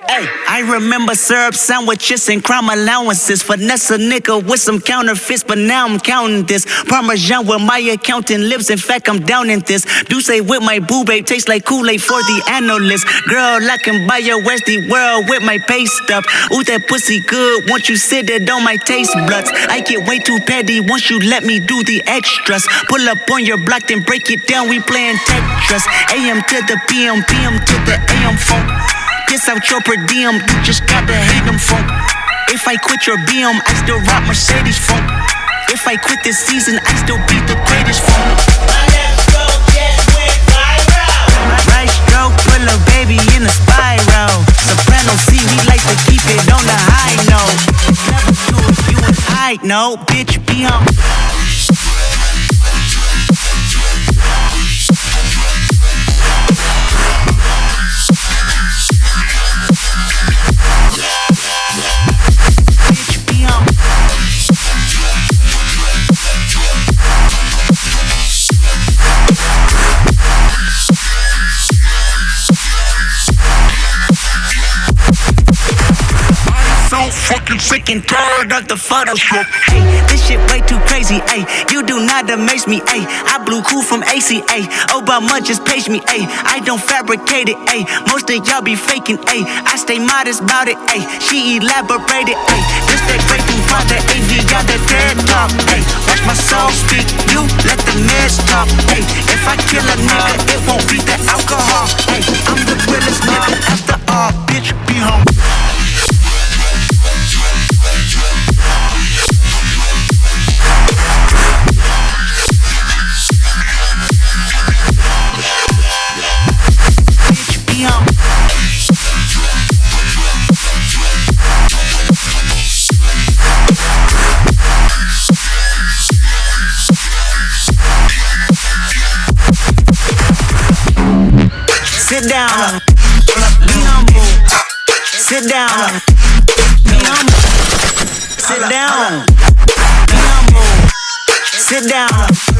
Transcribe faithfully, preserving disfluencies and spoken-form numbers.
Ay, I remember syrup sandwiches and crime allowances. Finesse a nigga with some counterfeits, but now I'm counting this. Parmesan where my accountant lives, in fact I'm down in this. Do say with my boo babe, tastes like Kool-Aid for the analyst. Girl, I can buy your Westie world with my pay stub. Ooh, that pussy good, once you sit it on my taste buds. I get way too petty once you let me do the extras. Pull up on your block, then break it down, we playing Tetris. A M to the P M, P M to the A M phone. Piss out your per diem, you just gotta hate them funk. If I quit your B M, I still rock Mercedes funk. If I quit this season, I still be the greatest funk. My left stroke just went viral. Right stroke, put a baby in a spiral. Soprano C, we like to keep it on the high note. Never do it, you and I know, bitch, be on. Fucking sick and tired of the Photoshop. Hey, this shit way too crazy, ayy. You do not amaze me, ayy. I blew cool from A C A. Obama just page me, ayy. I don't fabricate it, ayy. Most of y'all be faking, ayy. I stay modest about it, ayy. She elaborated, ayy. This that great thing from the A V, got that TED talk, ayy. Watch my soul speak, you let the meds talk, ayy. If I kill a nigga, it won't be the alcohol, ayy. I'm the realest nigga after all, bitch, be home. Sit down, be humble. Sit down, be humble. Sit down, be humble. Sit down.